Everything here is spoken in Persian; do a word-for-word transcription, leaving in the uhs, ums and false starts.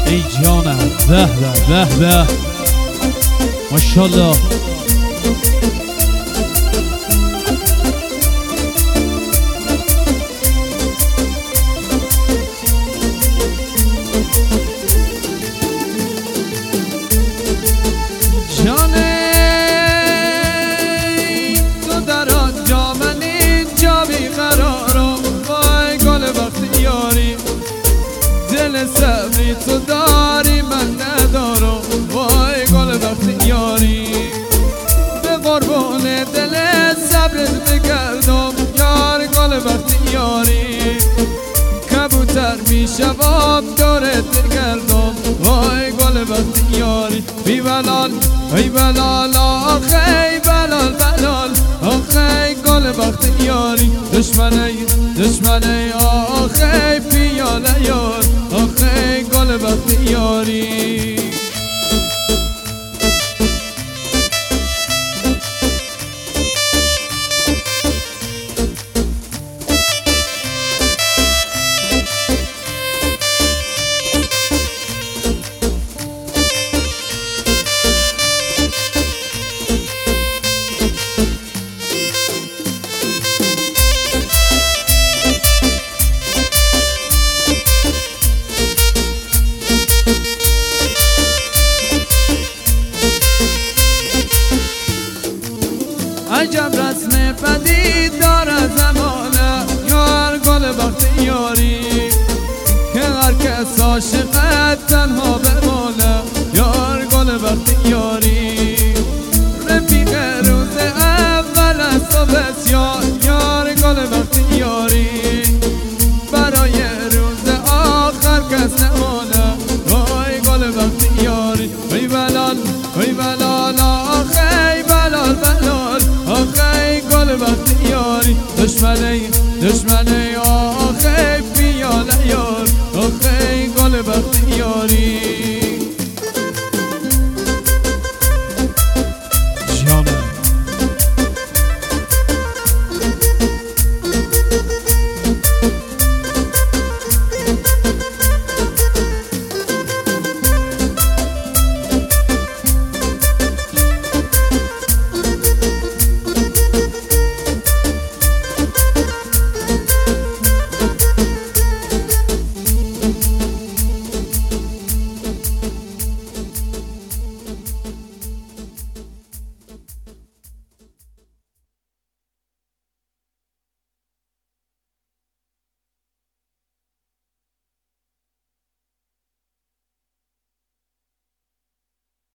ای جانم به به به به ماشاءالله. صبری تو داری من ندارم، وای گل وقتی یاری به قربون دل صبرت بگردم یار گل وقتی یاری کبوتر میشوم دورت بگردم وای گل وقتی یاری بی بلال ای بلال آخی بلال بلال آخی گل وقتی یاری دشمنی دشمنی آخی پیاله یار آخی گل وقتی یاری عجب رسم پدید داره زمانه یار گل وقتی یاری که هر کس عاشقت تنها